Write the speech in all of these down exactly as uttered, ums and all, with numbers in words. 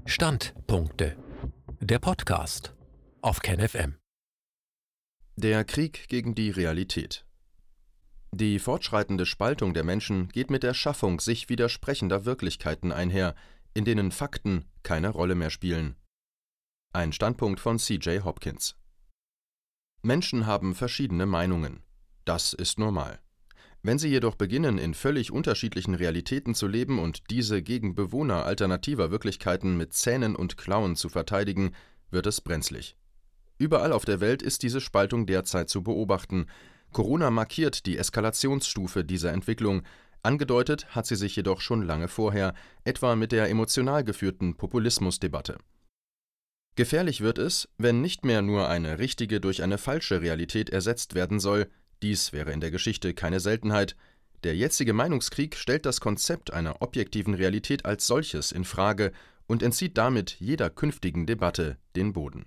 Standpunkte. Der Podcast auf KenFM. Der Krieg gegen die Realität. Die fortschreitende Spaltung der Menschen geht mit der Schaffung sich widersprechender Wirklichkeiten einher, in denen Fakten keine Rolle mehr spielen. Ein Standpunkt von C J Hopkins. Menschen haben verschiedene Meinungen. Das ist normal. Wenn sie jedoch beginnen, in völlig unterschiedlichen Realitäten zu leben und diese gegen Bewohner alternativer Wirklichkeiten mit Zähnen und Klauen zu verteidigen, wird es brenzlig. Überall auf der Welt ist diese Spaltung derzeit zu beobachten. Corona markiert die Eskalationsstufe dieser Entwicklung. Angedeutet hat sie sich jedoch schon lange vorher, etwa mit der emotional geführten Populismusdebatte. Gefährlich wird es, wenn nicht mehr nur eine richtige durch eine falsche Realität ersetzt werden soll. Dies wäre in der Geschichte keine Seltenheit. Der jetzige Meinungskrieg stellt das Konzept einer objektiven Realität als solches in Frage und entzieht damit jeder künftigen Debatte den Boden.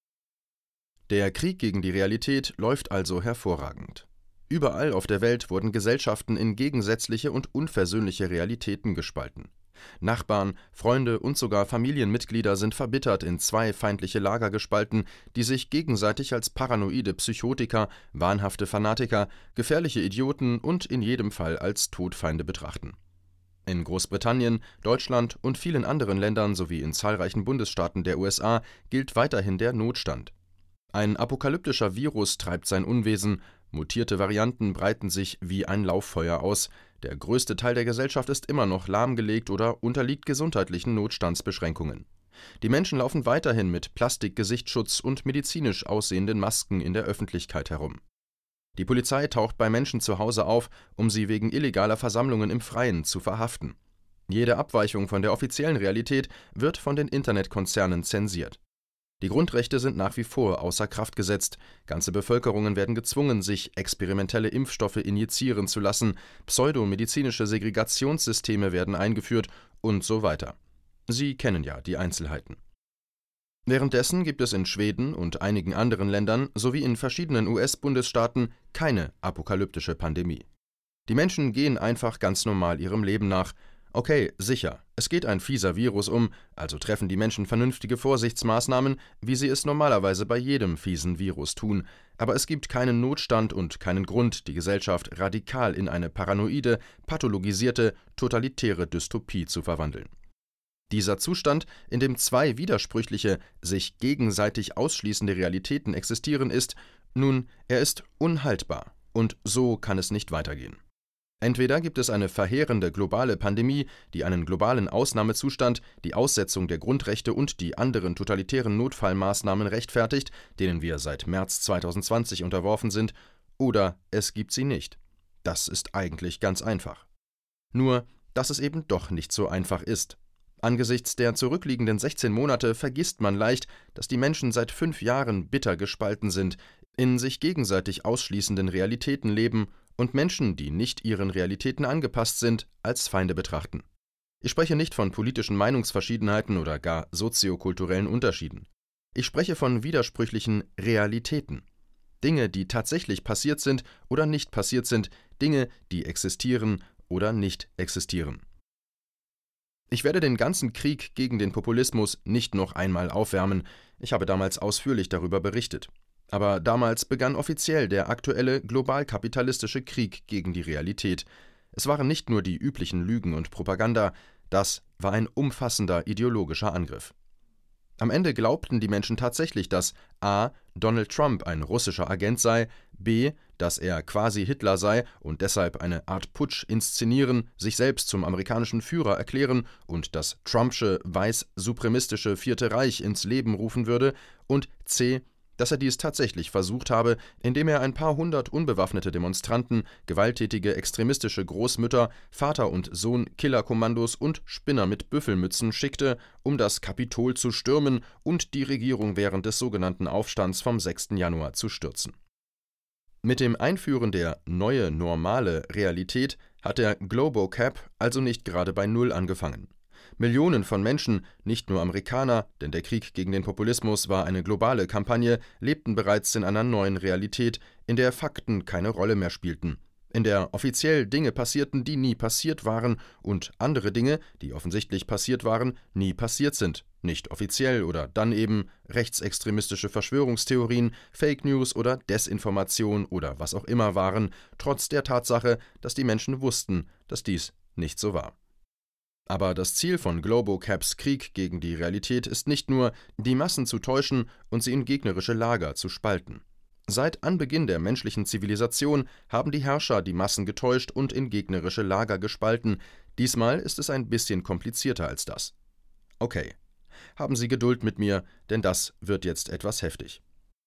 Der Krieg gegen die Realität läuft also hervorragend. Überall auf der Welt wurden Gesellschaften in gegensätzliche und unversöhnliche Realitäten gespalten. Nachbarn, Freunde und sogar Familienmitglieder sind verbittert in zwei feindliche Lager gespalten, die sich gegenseitig als paranoide Psychotiker, wahnhafte Fanatiker, gefährliche Idioten und in jedem Fall als Todfeinde betrachten. In Großbritannien, Deutschland und vielen anderen Ländern sowie in zahlreichen Bundesstaaten der U S A gilt weiterhin der Notstand. Ein apokalyptischer Virus treibt sein Unwesen, mutierte Varianten breiten sich wie ein Lauffeuer aus, der größte Teil der Gesellschaft ist immer noch lahmgelegt oder unterliegt gesundheitlichen Notstandsbeschränkungen. Die Menschen laufen weiterhin mit Plastik-Gesichtsschutz und medizinisch aussehenden Masken in der Öffentlichkeit herum. Die Polizei taucht bei Menschen zu Hause auf, um sie wegen illegaler Versammlungen im Freien zu verhaften. Jede Abweichung von der offiziellen Realität wird von den Internetkonzernen zensiert. Die Grundrechte sind nach wie vor außer Kraft gesetzt, ganze Bevölkerungen werden gezwungen, sich experimentelle Impfstoffe injizieren zu lassen, pseudomedizinische Segregationssysteme werden eingeführt und so weiter. Sie kennen ja die Einzelheiten. Währenddessen gibt es in Schweden und einigen anderen Ländern sowie in verschiedenen U S-Bundesstaaten keine apokalyptische Pandemie. Die Menschen gehen einfach ganz normal ihrem Leben nach. Okay, sicher, es geht ein fieser Virus um, also treffen die Menschen vernünftige Vorsichtsmaßnahmen, wie sie es normalerweise bei jedem fiesen Virus tun, aber es gibt keinen Notstand und keinen Grund, die Gesellschaft radikal in eine paranoide, pathologisierte, totalitäre Dystopie zu verwandeln. Dieser Zustand, in dem zwei widersprüchliche, sich gegenseitig ausschließende Realitäten existieren, ist, nun, er ist unhaltbar und so kann es nicht weitergehen. Entweder gibt es eine verheerende globale Pandemie, die einen globalen Ausnahmezustand, die Aussetzung der Grundrechte und die anderen totalitären Notfallmaßnahmen rechtfertigt, denen wir seit März zweitausendzwanzig unterworfen sind, oder es gibt sie nicht. Das ist eigentlich ganz einfach. Nur, dass es eben doch nicht so einfach ist. Angesichts der zurückliegenden sechzehn Monate vergisst man leicht, dass die Menschen seit fünf Jahren bitter gespalten sind, in sich gegenseitig ausschließenden Realitäten leben und Menschen, die nicht ihren Realitäten angepasst sind, als Feinde betrachten. Ich spreche nicht von politischen Meinungsverschiedenheiten oder gar soziokulturellen Unterschieden. Ich spreche von widersprüchlichen Realitäten. Dinge, die tatsächlich passiert sind oder nicht passiert sind, Dinge, die existieren oder nicht existieren. Ich werde den ganzen Krieg gegen den Populismus nicht noch einmal aufwärmen. Ich habe damals ausführlich darüber berichtet. Aber damals begann offiziell der aktuelle global-kapitalistische Krieg gegen die Realität. Es waren nicht nur die üblichen Lügen und Propaganda, das war ein umfassender ideologischer Angriff. Am Ende glaubten die Menschen tatsächlich, dass a. Donald Trump ein russischer Agent sei, b. dass er quasi Hitler sei und deshalb eine Art Putsch inszenieren, sich selbst zum amerikanischen Führer erklären und das Trumpsche weiß-supremistische Vierte Reich ins Leben rufen würde, und c. dass er dies tatsächlich versucht habe, indem er ein paar hundert unbewaffnete Demonstranten, gewalttätige extremistische Großmütter, Vater und Sohn Killerkommandos und Spinner mit Büffelmützen schickte, um das Kapitol zu stürmen und die Regierung während des sogenannten Aufstands vom sechsten Januar zu stürzen. Mit dem Einführen der neue normale Realität hat der Globocap also nicht gerade bei Null angefangen. Millionen von Menschen, nicht nur Amerikaner, denn der Krieg gegen den Populismus war eine globale Kampagne, lebten bereits in einer neuen Realität, in der Fakten keine Rolle mehr spielten. in der offiziell Dinge passierten, die nie passiert waren, und andere Dinge, die offensichtlich passiert waren, nie passiert sind, nicht offiziell oder dann eben rechtsextremistische Verschwörungstheorien, Fake News oder Desinformation oder was auch immer waren, trotz der Tatsache, dass die Menschen wussten, dass dies nicht so war. Aber das Ziel von Globocaps Krieg gegen die Realität ist nicht nur, die Massen zu täuschen und sie in gegnerische Lager zu spalten. Seit Anbeginn der menschlichen Zivilisation haben die Herrscher die Massen getäuscht und in gegnerische Lager gespalten. Diesmal ist es ein bisschen komplizierter als das. Okay, haben Sie Geduld mit mir, denn das wird jetzt etwas heftig.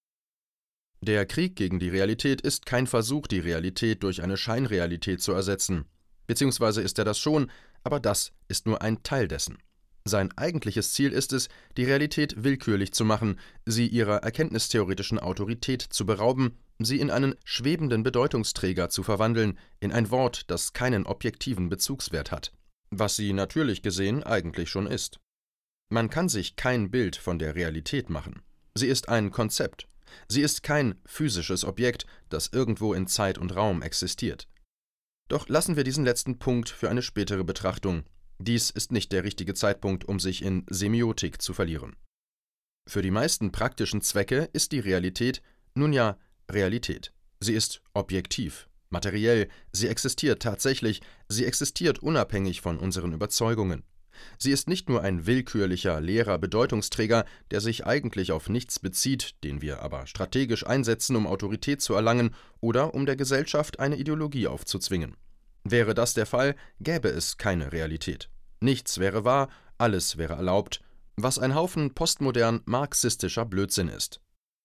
Der Krieg gegen die Realität ist kein Versuch, die Realität durch eine Scheinrealität zu ersetzen. Beziehungsweise ist er das schon, aber das ist nur ein Teil dessen. Sein eigentliches Ziel ist es, die Realität willkürlich zu machen, sie ihrer erkenntnistheoretischen Autorität zu berauben, sie in einen schwebenden Bedeutungsträger zu verwandeln, in ein Wort, das keinen objektiven Bezugswert hat. Was sie natürlich gesehen eigentlich schon ist. Man kann sich kein Bild von der Realität machen. Sie ist ein Konzept. Sie ist kein physisches Objekt, das irgendwo in Zeit und Raum existiert. Doch lassen wir diesen letzten Punkt für eine spätere Betrachtung. Dies ist nicht der richtige Zeitpunkt, um sich in Semiotik zu verlieren. Für die meisten praktischen Zwecke ist die Realität, nun ja, Realität. Sie ist objektiv, materiell, sie existiert tatsächlich, sie existiert unabhängig von unseren Überzeugungen. Sie ist nicht nur ein willkürlicher, leerer Bedeutungsträger, der sich eigentlich auf nichts bezieht, den wir aber strategisch einsetzen, um Autorität zu erlangen oder um der Gesellschaft eine Ideologie aufzuzwingen. Wäre das der Fall, gäbe es keine Realität. Nichts wäre wahr, alles wäre erlaubt, was ein Haufen postmodern marxistischer Blödsinn ist.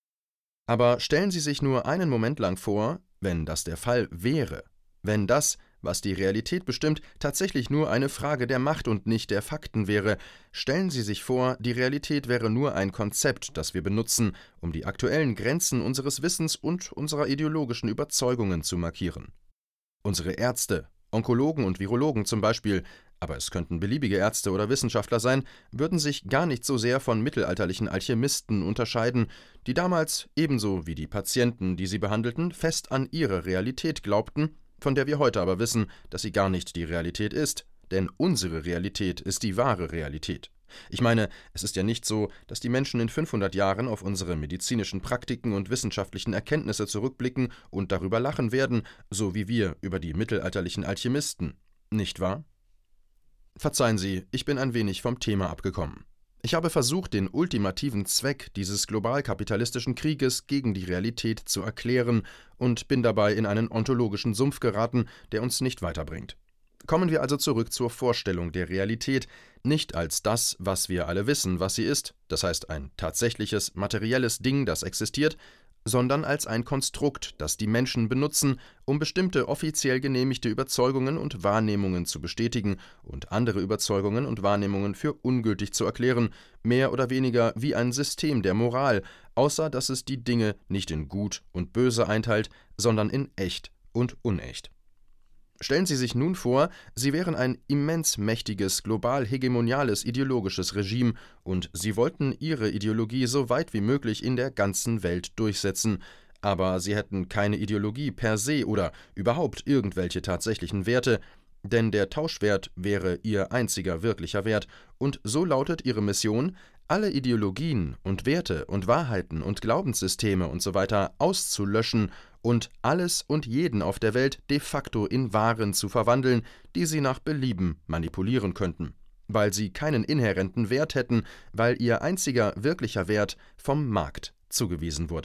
Aber stellen Sie sich nur einen Moment lang vor, wenn das der Fall wäre, wenn das, was die Realität bestimmt, tatsächlich nur eine Frage der Macht und nicht der Fakten wäre. Stellen Sie sich vor, die Realität wäre nur ein Konzept, das wir benutzen, um die aktuellen Grenzen unseres Wissens und unserer ideologischen Überzeugungen zu markieren. Unsere Ärzte, Onkologen und Virologen zum Beispiel, aber es könnten beliebige Ärzte oder Wissenschaftler sein, würden sich gar nicht so sehr von mittelalterlichen Alchemisten unterscheiden, die damals, ebenso wie die Patienten, die sie behandelten, fest an ihre Realität glaubten, von der wir heute aber wissen, dass sie gar nicht die Realität ist, denn unsere Realität ist die wahre Realität. Ich meine, es ist ja nicht so, dass die Menschen in fünfhundert Jahren auf unsere medizinischen Praktiken und wissenschaftlichen Erkenntnisse zurückblicken und darüber lachen werden, so wie wir über die mittelalterlichen Alchemisten. Nicht wahr? Verzeihen Sie, ich bin ein wenig vom Thema abgekommen. Ich habe versucht, den ultimativen Zweck dieses globalkapitalistischen Krieges gegen die Realität zu erklären und bin dabei in einen ontologischen Sumpf geraten, der uns nicht weiterbringt. Kommen wir also zurück zur Vorstellung der Realität, nicht als das, was wir alle wissen, was sie ist, das heißt ein tatsächliches, materielles Ding, das existiert, sondern als ein Konstrukt, das die Menschen benutzen, um bestimmte offiziell genehmigte Überzeugungen und Wahrnehmungen zu bestätigen und andere Überzeugungen und Wahrnehmungen für ungültig zu erklären, mehr oder weniger wie ein System der Moral, außer dass es die Dinge nicht in Gut und Böse einteilt, sondern in echt und unecht. Stellen Sie sich nun vor, Sie wären ein immens mächtiges, global hegemoniales ideologisches Regime und Sie wollten Ihre Ideologie so weit wie möglich in der ganzen Welt durchsetzen, aber Sie hätten keine Ideologie per se oder überhaupt irgendwelche tatsächlichen Werte, denn der Tauschwert wäre Ihr einziger wirklicher Wert, und so lautet Ihre Mission, alle Ideologien und Werte und Wahrheiten und Glaubenssysteme usw. auszulöschen und alles und jeden auf der Welt de facto in Waren zu verwandeln, die sie nach Belieben manipulieren könnten, weil sie keinen inhärenten Wert hätten, weil ihr einziger wirklicher Wert vom Markt zugewiesen wurde.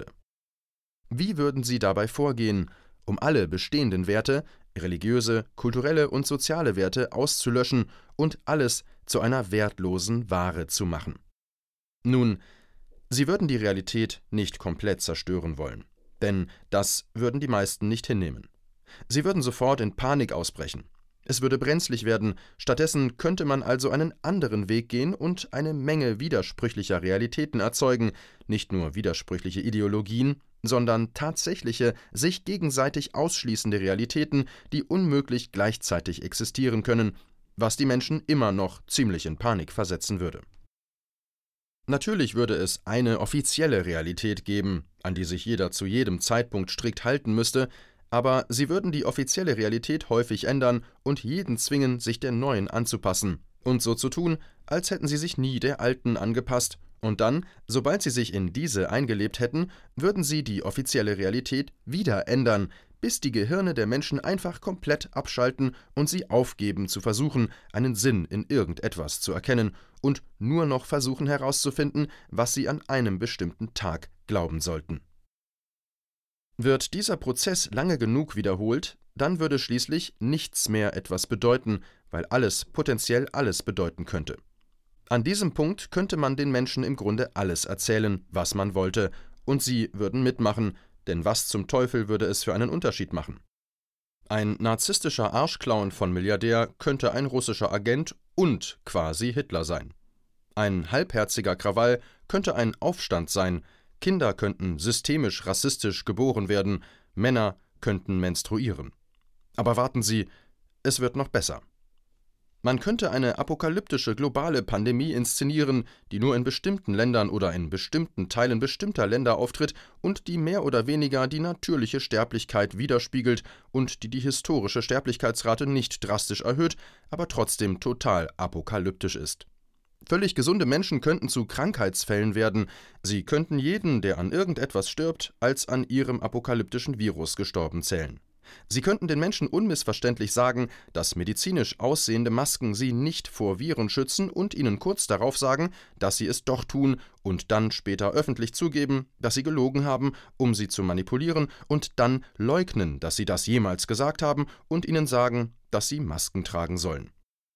Wie würden Sie dabei vorgehen, um alle bestehenden Werte, religiöse, kulturelle und soziale Werte auszulöschen und alles zu einer wertlosen Ware zu machen? Nun, Sie würden die Realität nicht komplett zerstören wollen, denn das würden die meisten nicht hinnehmen. Sie würden sofort in Panik ausbrechen. Es würde brenzlig werden, stattdessen könnte man also einen anderen Weg gehen und eine Menge widersprüchlicher Realitäten erzeugen, nicht nur widersprüchliche Ideologien, sondern tatsächliche, sich gegenseitig ausschließende Realitäten, die unmöglich gleichzeitig existieren können, was die Menschen immer noch ziemlich in Panik versetzen würde. Natürlich würde es eine offizielle Realität geben, an die sich jeder zu jedem Zeitpunkt strikt halten müsste, aber sie würden die offizielle Realität häufig ändern und jeden zwingen, sich der neuen anzupassen und so zu tun, als hätten sie sich nie der alten angepasst. Und dann, sobald sie sich in diese eingelebt hätten, würden sie die offizielle Realität wieder ändern, bis die Gehirne der Menschen einfach komplett abschalten und sie aufgeben zu versuchen, einen Sinn in irgendetwas zu erkennen und nur noch versuchen herauszufinden, was sie an einem bestimmten Tag glauben sollten. Wird dieser Prozess lange genug wiederholt, dann würde schließlich nichts mehr etwas bedeuten, weil alles potenziell alles bedeuten könnte. An diesem Punkt könnte man den Menschen im Grunde alles erzählen, was man wollte, und sie würden mitmachen, denn was zum Teufel würde es für einen Unterschied machen? Ein narzisstischer Arschclown von Milliardär könnte ein russischer Agent und quasi Hitler sein. Ein halbherziger Krawall könnte ein Aufstand sein, Kinder könnten systemisch rassistisch geboren werden, Männer könnten menstruieren. Aber warten Sie, es wird noch besser. Man könnte eine apokalyptische globale Pandemie inszenieren, die nur in bestimmten Ländern oder in bestimmten Teilen bestimmter Länder auftritt und die mehr oder weniger die natürliche Sterblichkeit widerspiegelt und die die historische Sterblichkeitsrate nicht drastisch erhöht, aber trotzdem total apokalyptisch ist. Völlig gesunde Menschen könnten zu Krankheitsfällen werden, sie könnten jeden, der an irgendetwas stirbt, als an ihrem apokalyptischen Virus gestorben zählen. Sie könnten den Menschen unmissverständlich sagen, dass medizinisch aussehende Masken sie nicht vor Viren schützen und ihnen kurz darauf sagen, dass sie es doch tun und dann später öffentlich zugeben, dass sie gelogen haben, um sie zu manipulieren und dann leugnen, dass sie das jemals gesagt haben und ihnen sagen, dass sie Masken tragen sollen.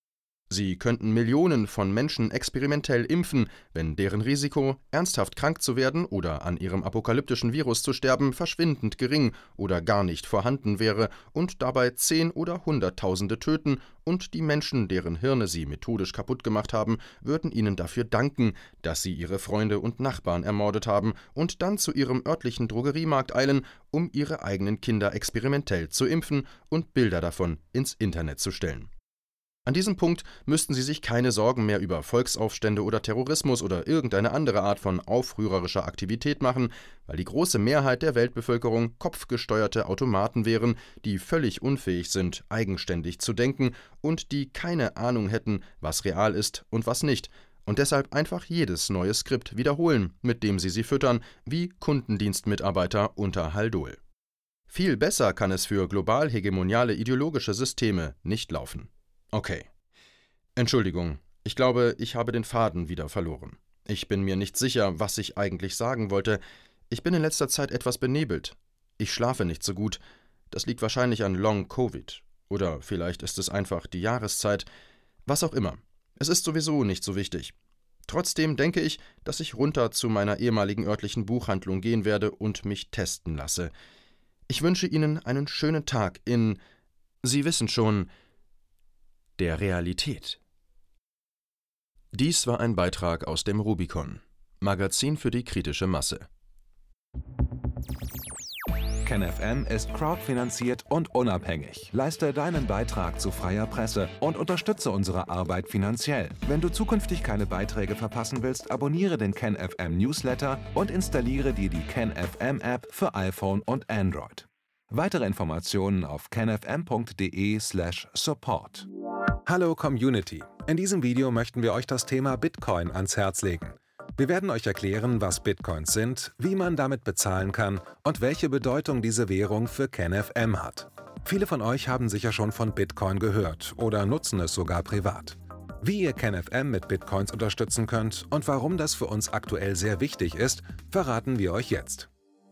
Sie könnten Millionen von Menschen experimentell impfen, wenn deren Risiko, ernsthaft krank zu werden oder an ihrem apokalyptischen Virus zu sterben, verschwindend gering oder gar nicht vorhanden wäre und dabei Zehn- oder Hunderttausende töten und die Menschen, deren Hirne sie methodisch kaputt gemacht haben, würden ihnen dafür danken, dass sie ihre Freunde und Nachbarn ermordet haben und dann zu ihrem örtlichen Drogeriemarkt eilen, um ihre eigenen Kinder experimentell zu impfen und Bilder davon ins Internet zu stellen. An diesem Punkt müssten sie sich keine Sorgen mehr über Volksaufstände oder Terrorismus oder irgendeine andere Art von aufrührerischer Aktivität machen, weil die große Mehrheit der Weltbevölkerung kopfgesteuerte Automaten wären, die völlig unfähig sind, eigenständig zu denken und die keine Ahnung hätten, was real ist und was nicht, und deshalb einfach jedes neue Skript wiederholen, mit dem sie sie füttern, wie Kundendienstmitarbeiter unter Haldol. Viel besser kann es für global hegemoniale ideologische Systeme nicht laufen. Okay. Entschuldigung, ich glaube, ich habe den Faden wieder verloren. Ich bin mir nicht sicher, was ich eigentlich sagen wollte. Ich bin in letzter Zeit etwas benebelt. Ich schlafe nicht so gut. Das liegt wahrscheinlich an Long-Covid. Oder vielleicht ist es einfach die Jahreszeit. Was auch immer. Es ist sowieso nicht so wichtig. Trotzdem denke ich, dass ich runter zu meiner ehemaligen örtlichen Buchhandlung gehen werde und mich testen lasse. Ich wünsche Ihnen einen schönen Tag in, Sie wissen schon, der Realität. Dies war ein Beitrag aus dem Rubicon, Magazin für die kritische Masse. KenFM ist crowdfinanziert und unabhängig. Leiste deinen Beitrag zu freier Presse und unterstütze unsere Arbeit finanziell. Wenn du zukünftig keine Beiträge verpassen willst, abonniere den KenFM Newsletter und installiere dir die KenFM App für iPhone und Android. Weitere Informationen auf kenfm punkt de slash support. Hallo Community! In diesem Video möchten wir euch das Thema Bitcoin ans Herz legen. Wir werden euch erklären, was Bitcoins sind, wie man damit bezahlen kann und welche Bedeutung diese Währung für KenFM hat. Viele von euch haben sicher schon von Bitcoin gehört oder nutzen es sogar privat. Wie ihr KenFM mit Bitcoins unterstützen könnt und warum das für uns aktuell sehr wichtig ist, verraten wir euch jetzt.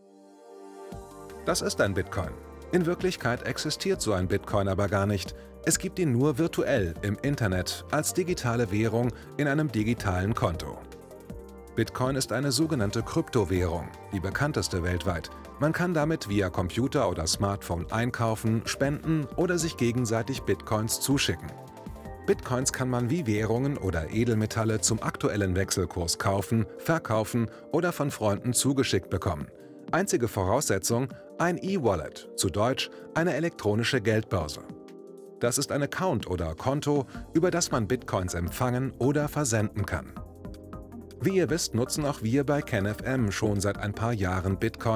Das ist ein Bitcoin. In Wirklichkeit existiert so ein Bitcoin aber gar nicht. Es gibt ihn nur virtuell im Internet als digitale Währung in einem digitalen Konto. Bitcoin ist eine sogenannte Kryptowährung, die bekannteste weltweit. Man kann damit via Computer oder Smartphone einkaufen, spenden oder sich gegenseitig Bitcoins zuschicken. Bitcoins kann man wie Währungen oder Edelmetalle zum aktuellen Wechselkurs kaufen, verkaufen oder von Freunden zugeschickt bekommen. Einzige Voraussetzung: ein E-Wallet, zu Deutsch eine elektronische Geldbörse. Das ist ein Account oder Konto, über das man Bitcoins empfangen oder versenden kann. Wie ihr wisst, nutzen auch wir bei KenFM schon seit ein paar Jahren Bitcoin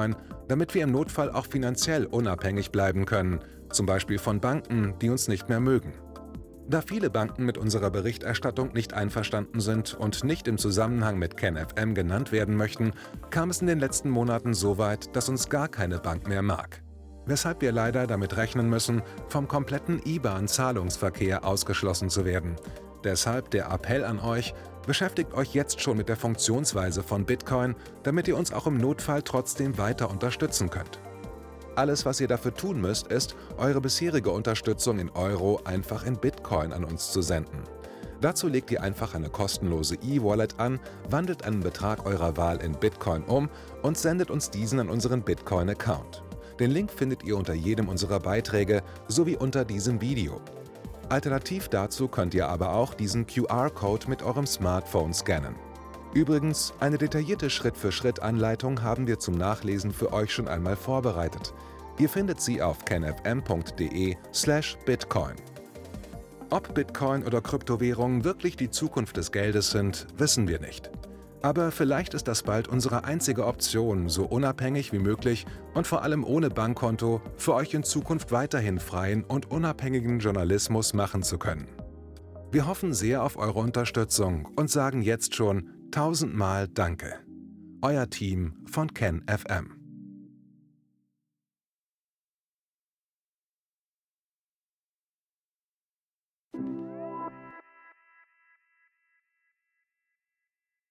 damit wir im Notfall auch finanziell unabhängig bleiben können, zum Beispiel von Banken, die uns nicht mehr mögen. Da viele Banken mit unserer Berichterstattung nicht einverstanden sind und nicht im Zusammenhang mit KenFM genannt werden möchten, kam es in den letzten Monaten so weit, dass uns gar keine Bank mehr mag. Weshalb wir leider damit rechnen müssen, vom kompletten I B A N-Zahlungsverkehr ausgeschlossen zu werden. Deshalb der Appell an euch, beschäftigt euch jetzt schon mit der Funktionsweise von Bitcoin, damit ihr uns auch im Notfall trotzdem weiter unterstützen könnt. Alles, was ihr dafür tun müsst, ist, eure bisherige Unterstützung in Euro einfach in Bitcoin an uns zu senden. Dazu legt ihr einfach eine kostenlose E-Wallet an, wandelt einen Betrag eurer Wahl in Bitcoin um und sendet uns diesen an unseren Bitcoin-Account. Den Link findet ihr unter jedem unserer Beiträge sowie unter diesem Video. Alternativ dazu könnt ihr aber auch diesen Q R-Code mit eurem Smartphone scannen. Übrigens, eine detaillierte Schritt-für-Schritt-Anleitung haben wir zum Nachlesen für euch schon einmal vorbereitet. Ihr findet sie auf kenfm punkt de slash bitcoin. Ob Bitcoin oder Kryptowährungen wirklich die Zukunft des Geldes sind, wissen wir nicht. Aber vielleicht ist das bald unsere einzige Option, so unabhängig wie möglich und vor allem ohne Bankkonto für euch in Zukunft weiterhin freien und unabhängigen Journalismus machen zu können. Wir hoffen sehr auf eure Unterstützung und sagen jetzt schon tausendmal Danke. Euer Team von KenFM.